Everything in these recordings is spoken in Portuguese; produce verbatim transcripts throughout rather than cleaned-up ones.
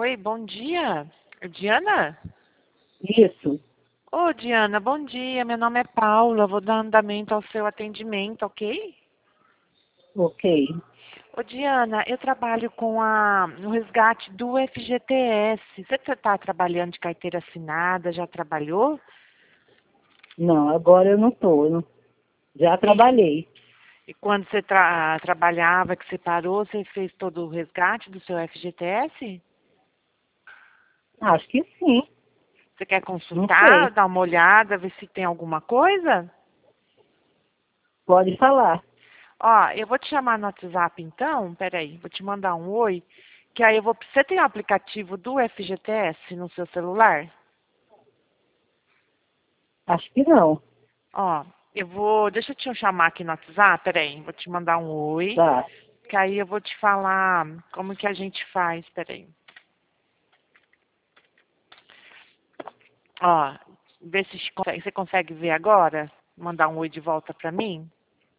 Oi, bom dia. Diana? Isso, Ô, Diana, bom dia. Meu nome é Paula. Vou dar andamento ao seu atendimento, ok? ok. Ô, Diana, eu trabalho com a, no resgate do F G T S. Você está trabalhando de carteira assinada? Já trabalhou? Não, agora eu não estou. Não, já E, trabalhei. e quando você tra trabalhava, que você parou, você fez todo o resgate do seu F G T S? Acho que sim, Você quer não consultar, sei. dar uma olhada, ver se tem alguma coisa? Pode falar. Ó, eu vou te chamar no WhatsApp então, peraí, vou te mandar um oi, que aí eu vou... Você tem o aplicativo do F G T S no seu celular? Acho que não. Ó, eu vou... Deixa eu te chamar aqui no WhatsApp, peraí, vou te mandar um oi, Tá, que aí eu vou te falar como que a gente faz, peraí. Ó, vê se consegue- você consegue ver agora? Mandar um oi de volta pra mim?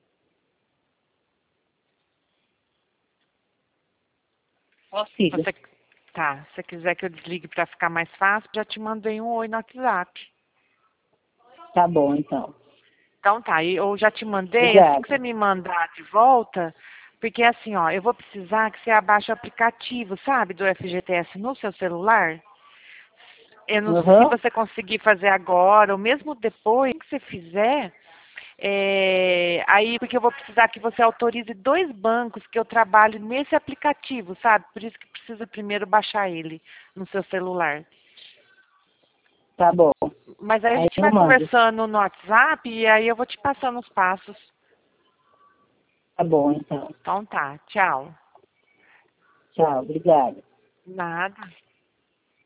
consigo. Você... Tá, se você quiser que eu desligue pra ficar mais fácil, já te mandei um oi no WhatsApp. Tá bom, então. Então tá, e eu já te mandei, assim que você Obrigada. me mandar de volta, porque assim, ó, eu vou precisar que você abaixe o aplicativo, sabe, do F G T S no seu celular. Eu não, se Aham, você conseguir fazer agora, ou mesmo depois que você fizer, é, aí porque eu vou precisar que você autorize dois bancos que eu trabalho nesse aplicativo, sabe? Por isso que precisa primeiro baixar ele no seu celular. tá bom. Mas aí a Aí gente eu vai mando. conversando no WhatsApp e aí eu vou te passando os passos. Tá bom, então. Então tá, tchau. Tchau, obrigada. Nada.